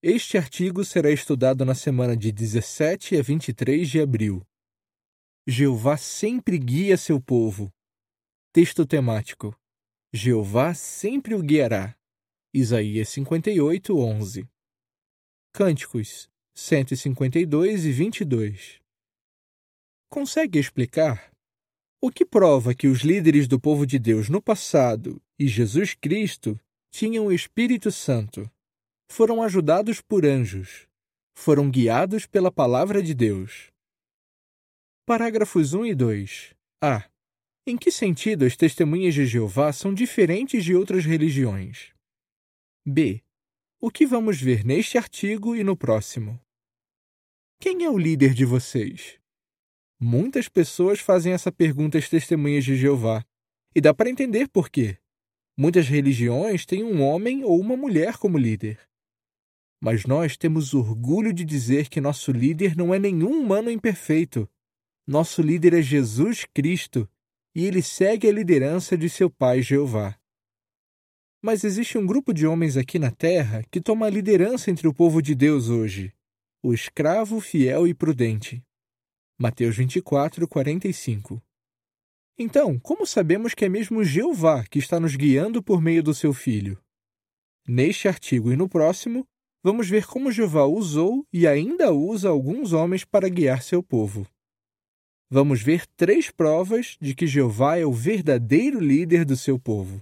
Este artigo será estudado na semana de 17 a 23 de abril. Jeová sempre guia seu povo. Texto temático. Jeová sempre o guiará. Isaías 58, 11. Cânticos 152 e 22. Consegue explicar? O que prova que os líderes do povo de Deus no passado e Jesus Cristo tinham o Espírito Santo? Foram ajudados por anjos. Foram guiados pela palavra de Deus. Parágrafos 1 e 2. A. Em que sentido as testemunhas de Jeová são diferentes de outras religiões? B. O que vamos ver neste artigo e no próximo? Quem é o líder de vocês? Muitas pessoas fazem essa pergunta às testemunhas de Jeová, e dá para entender por quê. Muitas religiões têm um homem ou uma mulher como líder. Mas nós temos orgulho de dizer que nosso líder não é nenhum humano imperfeito. Nosso líder é Jesus Cristo, e ele segue a liderança de seu pai Jeová. Mas existe um grupo de homens aqui na terra que toma a liderança entre o povo de Deus hoje, o escravo fiel e prudente. Mateus 24, 45. Então, como sabemos que é mesmo Jeová que está nos guiando por meio do seu Filho? Neste artigo e no próximo, vamos ver como Jeová usou e ainda usa alguns homens para guiar seu povo. Vamos ver 3 provas de que Jeová é o verdadeiro líder do seu povo.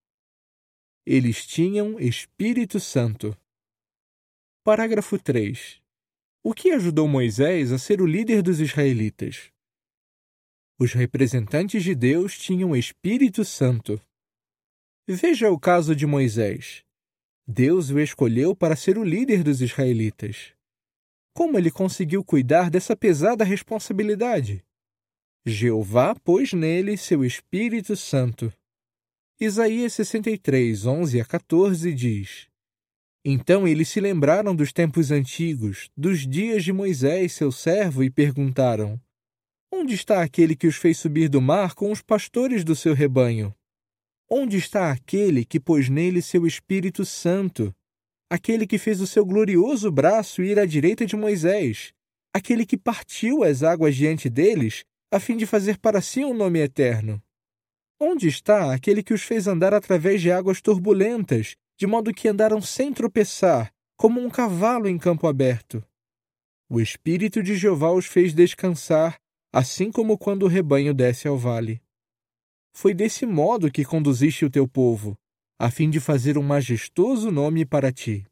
Eles tinham Espírito Santo. Parágrafo 3. O que ajudou Moisés a ser o líder dos israelitas? Os representantes de Deus tinham Espírito Santo. Veja o caso de Moisés. Deus o escolheu para ser o líder dos israelitas. Como ele conseguiu cuidar dessa pesada responsabilidade? Jeová pôs nele seu Espírito Santo. Isaías 63, 11 a 14 diz: Então eles se lembraram dos tempos antigos, dos dias de Moisés, seu servo, e perguntaram: Onde está aquele que os fez subir do mar com os pastores do seu rebanho? Onde está aquele que pôs nele seu Espírito Santo? Aquele que fez o seu glorioso braço ir à direita de Moisés? Aquele que partiu as águas diante deles, a fim de fazer para si um nome eterno? Onde está aquele que os fez andar através de águas turbulentas, de modo que andaram sem tropeçar, como um cavalo em campo aberto? O Espírito de Jeová os fez descansar, assim como quando o rebanho desce ao vale. Foi desse modo que conduziste o teu povo, a fim de fazer um majestoso nome para ti.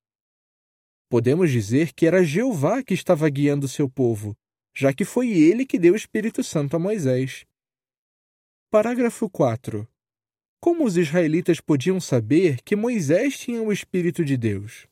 Podemos dizer que era Jeová que estava guiando seu povo, já que foi ele que deu o Espírito Santo a Moisés. Parágrafo 4. Como os israelitas podiam saber que Moisés tinha o Espírito de Deus?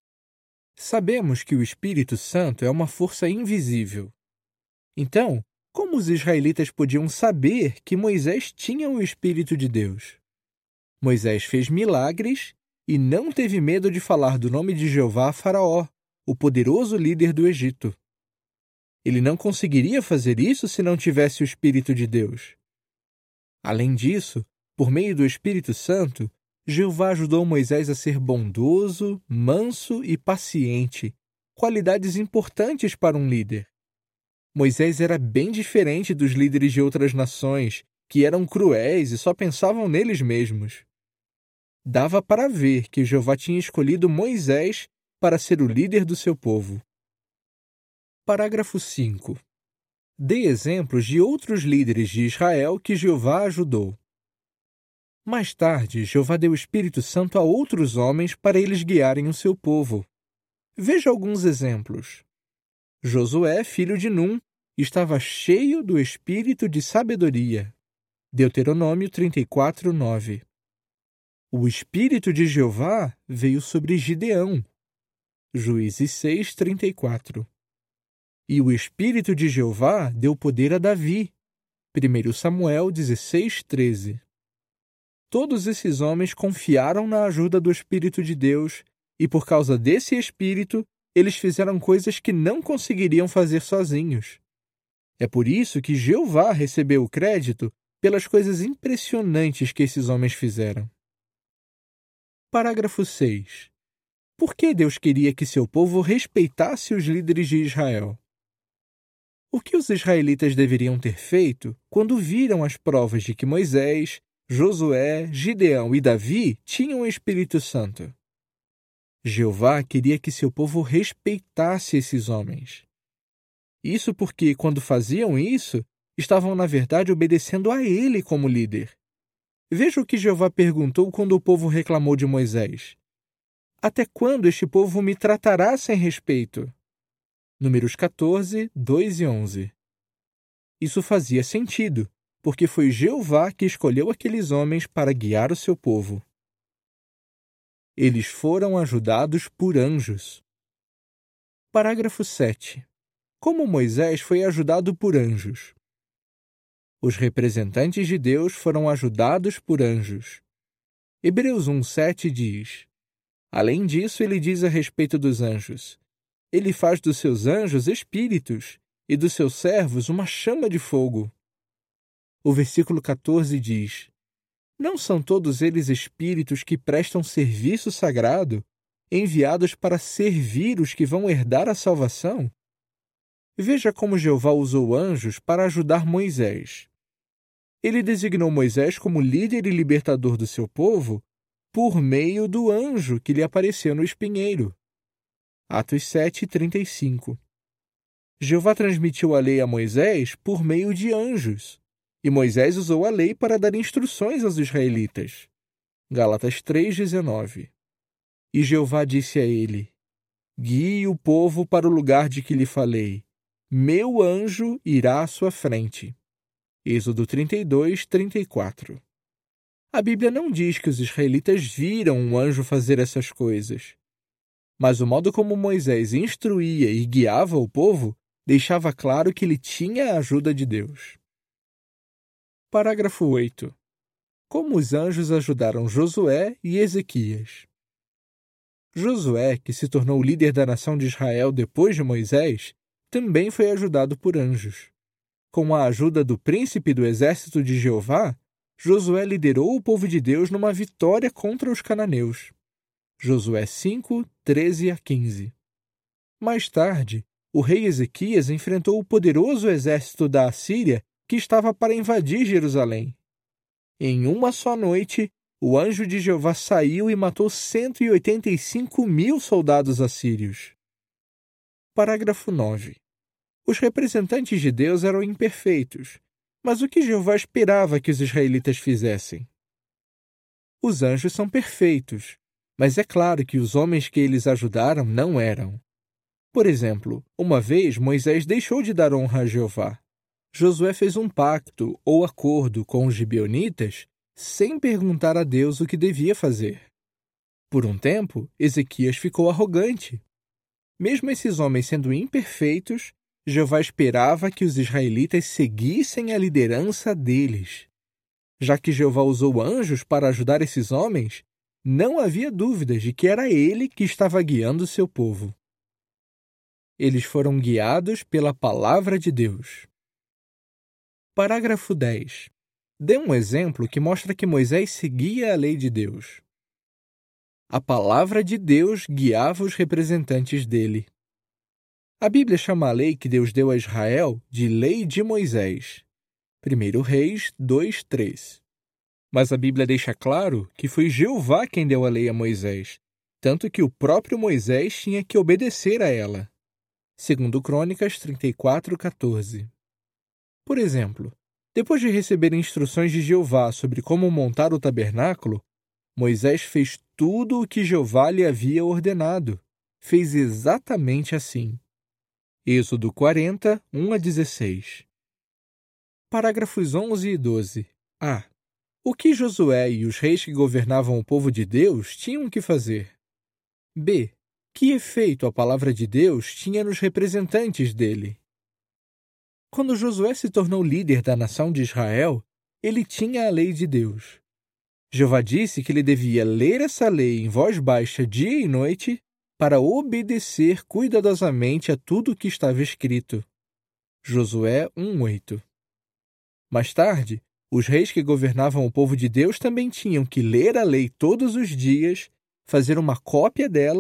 Sabemos que o Espírito Santo é uma força invisível. Então, como os israelitas podiam saber que Moisés tinha o Espírito de Deus? Moisés fez milagres e não teve medo de falar do nome de Jeová a Faraó, o poderoso líder do Egito. Ele não conseguiria fazer isso se não tivesse o Espírito de Deus. Além disso, por meio do Espírito Santo, Jeová ajudou Moisés a ser bondoso, manso e paciente, qualidades importantes para um líder. Moisés era bem diferente dos líderes de outras nações, que eram cruéis e só pensavam neles mesmos. Dava para ver que Jeová tinha escolhido Moisés para ser o líder do seu povo. Parágrafo 5. Dê exemplos de outros líderes de Israel que Jeová ajudou. Mais tarde, Jeová deu o Espírito Santo a outros homens para eles guiarem o seu povo. Veja alguns exemplos. Josué, filho de Num, estava cheio do espírito de sabedoria. Deuteronômio 34, 9. O Espírito de Jeová veio sobre Gideão. Juízes 6, 34. E o Espírito de Jeová deu poder a Davi. 1 Samuel 16, 13. Todos esses homens confiaram na ajuda do Espírito de Deus e, por causa desse Espírito, eles fizeram coisas que não conseguiriam fazer sozinhos. É por isso que Jeová recebeu o crédito pelas coisas impressionantes que esses homens fizeram. Parágrafo 6. Por que Deus queria que seu povo respeitasse os líderes de Israel? O que os israelitas deveriam ter feito quando viram as provas de que Moisés, Josué, Gideão e Davi tinham o Espírito Santo? Jeová queria que seu povo respeitasse esses homens. Isso porque, quando faziam isso, estavam na verdade obedecendo a ele como líder. Veja o que Jeová perguntou quando o povo reclamou de Moisés. Até quando este povo me tratará sem respeito? Números 14, 2 e 11. Isso fazia sentido, porque foi Jeová que escolheu aqueles homens para guiar o seu povo. Eles foram ajudados por anjos. Parágrafo 7. Como Moisés foi ajudado por anjos? Os representantes de Deus foram ajudados por anjos. Hebreus 1:7 diz: Além disso, ele diz a respeito dos anjos: Ele faz dos seus anjos espíritos e dos seus servos uma chama de fogo. O versículo 14 diz: Não são todos eles espíritos que prestam serviço sagrado, enviados para servir os que vão herdar a salvação? Veja como Jeová usou anjos para ajudar Moisés. Ele designou Moisés como líder e libertador do seu povo por meio do anjo que lhe apareceu no espinheiro. Atos 7:35. Jeová transmitiu a lei a Moisés por meio de anjos, e Moisés usou a lei para dar instruções aos israelitas. Gálatas 3:19. E Jeová disse a ele: Guie o povo para o lugar de que lhe falei. Meu anjo irá à sua frente. Êxodo 32:34. A Bíblia não diz que os israelitas viram um anjo fazer essas coisas. Mas o modo como Moisés instruía e guiava o povo deixava claro que ele tinha a ajuda de Deus. Parágrafo 8. Como os anjos ajudaram Josué e Ezequias? Josué, que se tornou líder da nação de Israel depois de Moisés, também foi ajudado por anjos. Com a ajuda do príncipe do exército de Jeová, Josué liderou o povo de Deus numa vitória contra os cananeus. Josué 5:13-15. Mais tarde, o rei Ezequias enfrentou o poderoso exército da Assíria que estava para invadir Jerusalém. Em uma só noite, o anjo de Jeová saiu e matou 185.000 soldados assírios. Parágrafo 9. Os representantes de Deus eram imperfeitos, mas o que Jeová esperava que os israelitas fizessem? Os anjos são perfeitos, mas é claro que os homens que eles ajudaram não eram. Por exemplo, uma vez Moisés deixou de dar honra a Jeová. Josué fez um pacto ou acordo com os gibeonitas sem perguntar a Deus o que devia fazer. Por um tempo, Ezequias ficou arrogante. Mesmo esses homens sendo imperfeitos, Jeová esperava que os israelitas seguissem a liderança deles. Já que Jeová usou anjos para ajudar esses homens, não havia dúvidas de que era ele que estava guiando seu povo. Eles foram guiados pela palavra de Deus. Parágrafo 10. Dê um exemplo que mostra que Moisés seguia a lei de Deus. A palavra de Deus guiava os representantes dele. A Bíblia chama a lei que Deus deu a Israel de Lei de Moisés. 1 Reis 2:3. Mas a Bíblia deixa claro que foi Jeová quem deu a lei a Moisés, tanto que o próprio Moisés tinha que obedecer a ela. 2 Crônicas 34:14. Por exemplo, depois de receber instruções de Jeová sobre como montar o tabernáculo, Moisés fez tudo o que Jeová lhe havia ordenado. Fez exatamente assim. Êxodo 40, 1-16. Parágrafos 11 e 12. A. O que Josué e os reis que governavam o povo de Deus tinham que fazer? B. Que efeito a palavra de Deus tinha nos representantes dele? Quando Josué se tornou líder da nação de Israel, ele tinha a lei de Deus. Jeová disse que ele devia ler essa lei em voz baixa dia e noite para obedecer cuidadosamente a tudo o que estava escrito. Josué 1:8. Mais tarde, os reis que governavam o povo de Deus também tinham que ler a lei todos os dias, fazer uma cópia dela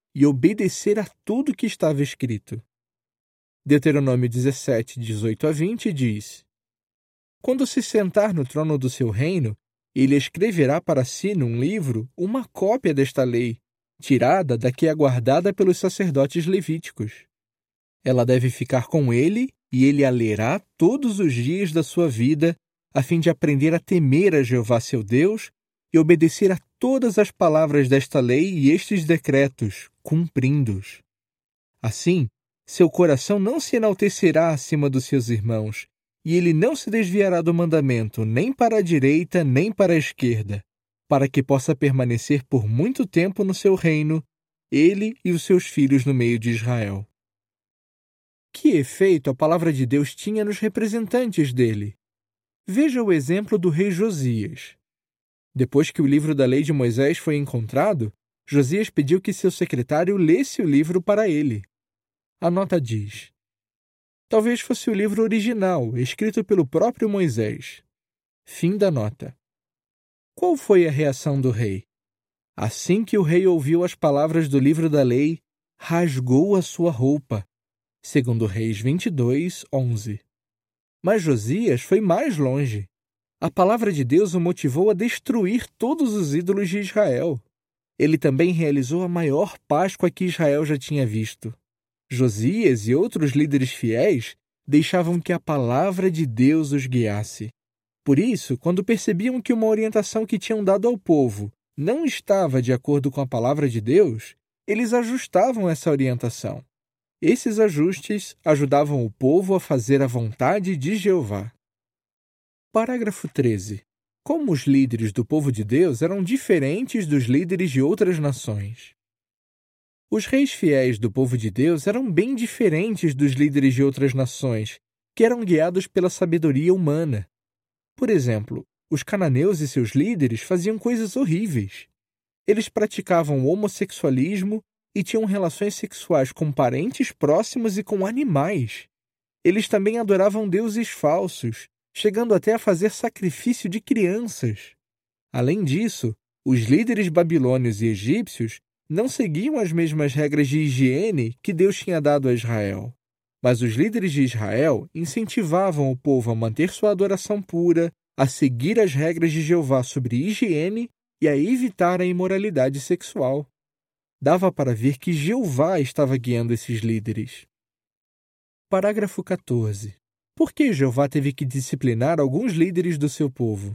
e obedecer a tudo que estava escrito. Deuteronômio 17, 18 a 20 diz: Quando se sentar no trono do seu reino, ele escreverá para si num livro uma cópia desta lei, tirada da que é guardada pelos sacerdotes levíticos. Ela deve ficar com ele e ele a lerá todos os dias da sua vida, a fim de aprender a temer a Jeová seu Deus e obedecer a todas as palavras desta lei e estes decretos, cumprindo-os. Assim, seu coração não se enaltecerá acima dos seus irmãos, e ele não se desviará do mandamento nem para a direita nem para a esquerda, para que possa permanecer por muito tempo no seu reino, ele e os seus filhos no meio de Israel. Que efeito a palavra de Deus tinha nos representantes dele? Veja o exemplo do rei Josias. Depois que o livro da lei de Moisés foi encontrado, Josias pediu que seu secretário lesse o livro para ele. A nota diz: talvez fosse o livro original, escrito pelo próprio Moisés. Fim da nota. Qual foi a reação do rei? Assim que o rei ouviu as palavras do livro da lei, rasgou a sua roupa. Segundo Reis 22, 11. Mas Josias foi mais longe. A palavra de Deus o motivou a destruir todos os ídolos de Israel. Ele também realizou a maior Páscoa que Israel já tinha visto. Josias e outros líderes fiéis deixavam que a palavra de Deus os guiasse. Por isso, quando percebiam que uma orientação que tinham dado ao povo não estava de acordo com a palavra de Deus, eles ajustavam essa orientação. Esses ajustes ajudavam o povo a fazer a vontade de Jeová. Parágrafo 13. Como os líderes do povo de Deus eram diferentes dos líderes de outras nações. Os reis fiéis do povo de Deus eram bem diferentes dos líderes de outras nações, que eram guiados pela sabedoria humana. Por exemplo, os cananeus e seus líderes faziam coisas horríveis. Eles praticavam homossexualismo e tinham relações sexuais com parentes próximos e com animais. Eles também adoravam deuses falsos, chegando até a fazer sacrifício de crianças. Além disso, os líderes babilônios e egípcios não seguiam as mesmas regras de higiene que Deus tinha dado a Israel. Mas os líderes de Israel incentivavam o povo a manter sua adoração pura, a seguir as regras de Jeová sobre higiene e a evitar a imoralidade sexual. Dava para ver que Jeová estava guiando esses líderes. Parágrafo 14. Por que Jeová teve que disciplinar alguns líderes do seu povo?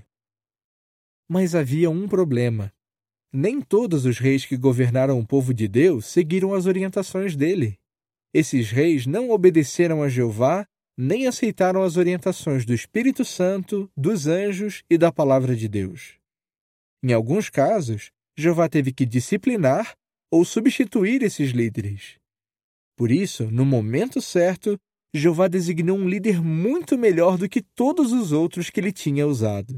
Mas havia um problema. Nem todos os reis que governaram o povo de Deus seguiram as orientações dele. Esses reis não obedeceram a Jeová, nem aceitaram as orientações do Espírito Santo, dos anjos e da palavra de Deus. Em alguns casos, Jeová teve que disciplinar ou substituir esses líderes. Por isso, no momento certo, Jeová designou um líder muito melhor do que todos os outros que ele tinha usado.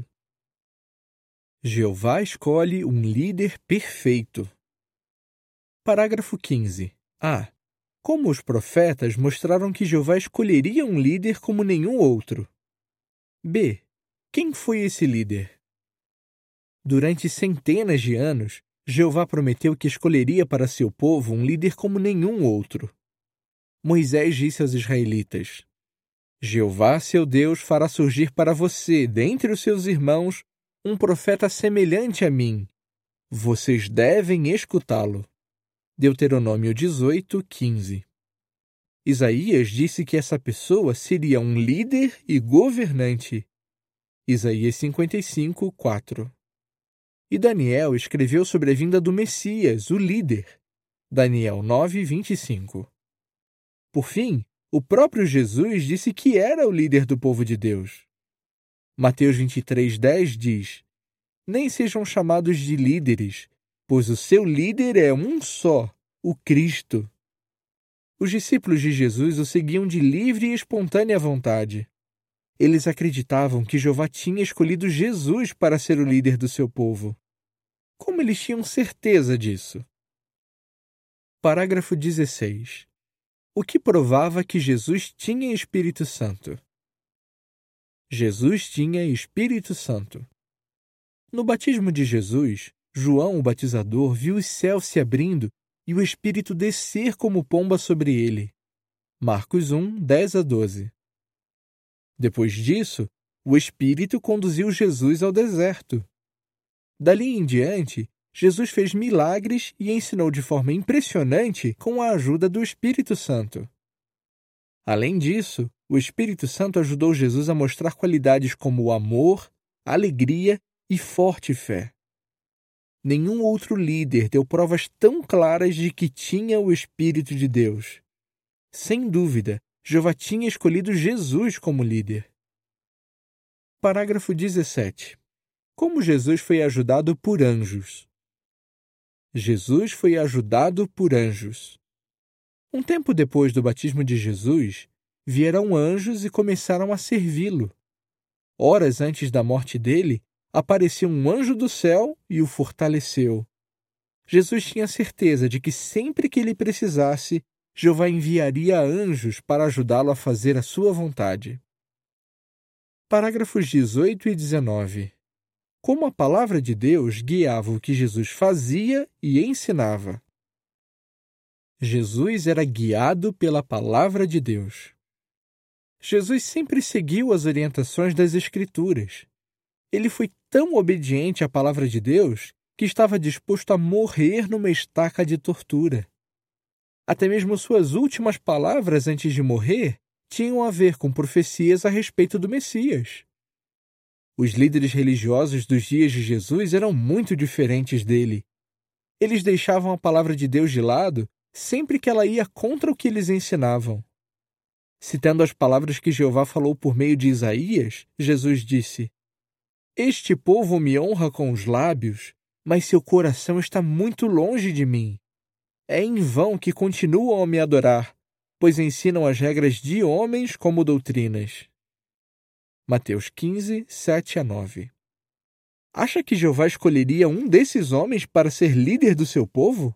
Jeová escolhe um líder perfeito. Parágrafo 15. A. Como os profetas mostraram que Jeová escolheria um líder como nenhum outro. B. Quem foi esse líder? Durante centenas de anos, Jeová prometeu que escolheria para seu povo um líder como nenhum outro. Moisés disse aos israelitas: Jeová, seu Deus, fará surgir para você, dentre os seus irmãos, um profeta semelhante a mim. Vocês devem escutá-lo. Deuteronômio 18, 15. Isaías disse que essa pessoa seria um líder e governante. Isaías 55, 4. E Daniel escreveu sobre a vinda do Messias, o líder. Daniel 9, 25. Por fim, o próprio Jesus disse que era o líder do povo de Deus. Mateus 23, 10 diz: Nem sejam chamados de líderes, pois o seu líder é um só, o Cristo. Os discípulos de Jesus o seguiam de livre e espontânea vontade. Eles acreditavam que Jeová tinha escolhido Jesus para ser o líder do seu povo. Como eles tinham certeza disso? Parágrafo 16. O que provava que Jesus tinha Espírito Santo? Jesus tinha Espírito Santo. No batismo de Jesus, João o batizador viu os céus se abrindo e o Espírito descer como pomba sobre ele. Marcos 1, 10-12. Depois disso, o Espírito conduziu Jesus ao deserto. Dali em diante, Jesus fez milagres e ensinou de forma impressionante com a ajuda do Espírito Santo. Além disso, o Espírito Santo ajudou Jesus a mostrar qualidades como o amor, alegria e forte fé. Nenhum outro líder deu provas tão claras de que tinha o Espírito de Deus. Sem dúvida, Jeová tinha escolhido Jesus como líder. Parágrafo 17. Como Jesus foi ajudado por anjos? Jesus foi ajudado por anjos. Um tempo depois do batismo de Jesus, vieram anjos e começaram a servi-lo. Horas antes da morte dele, apareceu um anjo do céu e o fortaleceu. Jesus tinha certeza de que sempre que ele precisasse, Jeová enviaria anjos para ajudá-lo a fazer a sua vontade. Parágrafos 18 e 19. Como a palavra de Deus guiava o que Jesus fazia e ensinava. Jesus era guiado pela palavra de Deus. Jesus sempre seguiu as orientações das Escrituras. Ele foi tão obediente à palavra de Deus que estava disposto a morrer numa estaca de tortura. Até mesmo suas últimas palavras antes de morrer tinham a ver com profecias a respeito do Messias. Os líderes religiosos dos dias de Jesus eram muito diferentes dele. Eles deixavam a palavra de Deus de lado sempre que ela ia contra o que eles ensinavam. Citando as palavras que Jeová falou por meio de Isaías, Jesus disse: "Este povo me honra com os lábios, mas seu coração está muito longe de mim. É em vão que continuam a me adorar, pois ensinam as regras de homens como doutrinas." Mateus 15, 7-9. Acha que Jeová escolheria um desses homens para ser líder do seu povo?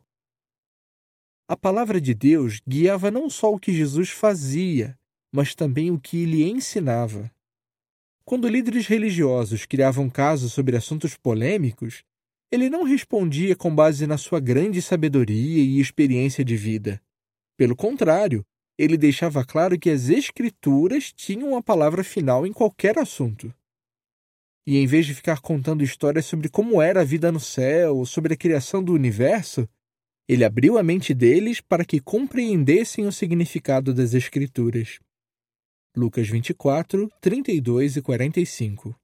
A palavra de Deus guiava não só o que Jesus fazia, mas também o que ele ensinava. Quando líderes religiosos criavam casos sobre assuntos polêmicos, ele não respondia com base na sua grande sabedoria e experiência de vida. Pelo contrário, ele deixava claro que as Escrituras tinham a palavra final em qualquer assunto. E em vez de ficar contando histórias sobre como era a vida no céu ou sobre a criação do universo, ele abriu a mente deles para que compreendessem o significado das Escrituras. Lucas 24, 32 e 45.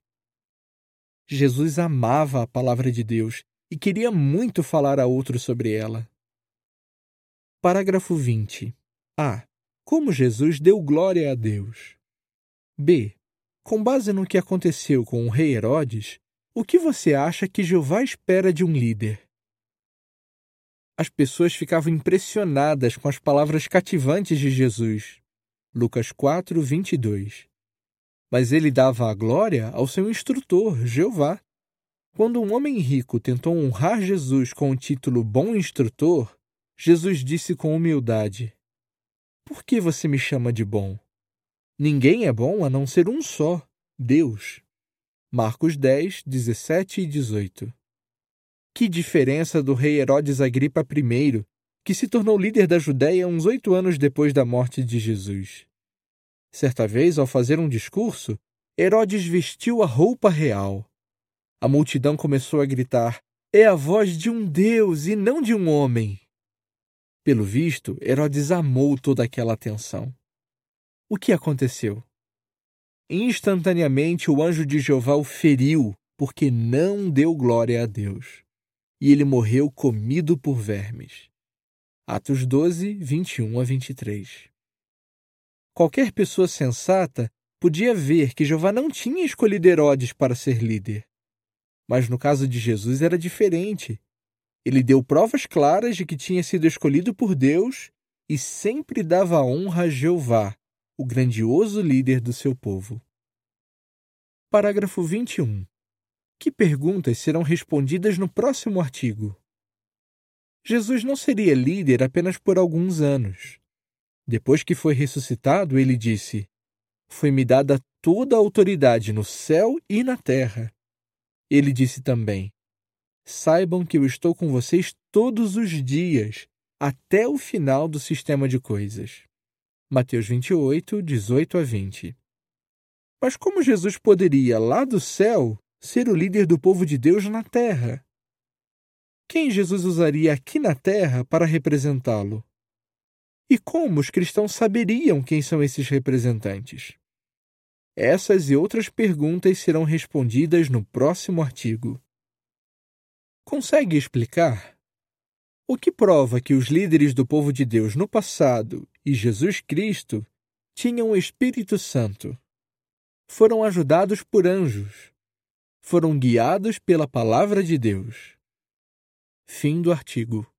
Jesus amava a palavra de Deus e queria muito falar a outros sobre ela. Parágrafo 20. A. Como Jesus deu glória a Deus. B. Com base no que aconteceu com o rei Herodes, o que você acha que Jeová espera de um líder? As pessoas ficavam impressionadas com as palavras cativantes de Jesus. Lucas 4, 22. Mas ele dava a glória ao seu instrutor, Jeová. Quando um homem rico tentou honrar Jesus com o título Bom Instrutor, Jesus disse com humildade: "Por que você me chama de bom? Ninguém é bom a não ser um só, Deus." Marcos 10, 17 e 18. Que diferença do rei Herodes Agripa I, que se tornou líder da Judéia uns 8 anos depois da morte de Jesus. Certa vez, ao fazer um discurso, Herodes vestiu a roupa real. A multidão começou a gritar: "É a voz de um Deus e não de um homem." Pelo visto, Herodes amou toda aquela atenção. O que aconteceu? Instantaneamente, o anjo de Jeová o feriu, porque não deu glória a Deus. E ele morreu comido por vermes. Atos 12, 21 a 23. Qualquer pessoa sensata podia ver que Jeová não tinha escolhido Herodes para ser líder. Mas no caso de Jesus era diferente. Ele deu provas claras de que tinha sido escolhido por Deus e sempre dava honra a Jeová, o grandioso líder do seu povo. Parágrafo 21. Que perguntas serão respondidas no próximo artigo? Jesus não seria líder apenas por alguns anos. Depois que foi ressuscitado, ele disse: "Foi-me dada toda a autoridade no céu e na terra." Ele disse também: "Saibam que eu estou com vocês todos os dias, até o final do sistema de coisas. Mateus 28, 18 a 20. Mas como Jesus poderia, lá do céu, ser o líder do povo de Deus na terra? Quem Jesus usaria aqui na terra para representá-lo? E como os cristãos saberiam quem são esses representantes? Essas e outras perguntas serão respondidas no próximo artigo. Consegue explicar? O que prova que os líderes do povo de Deus no passado e Jesus Cristo tinham o Espírito Santo? Foram ajudados por anjos. Foram guiados pela palavra de Deus. Fim do artigo.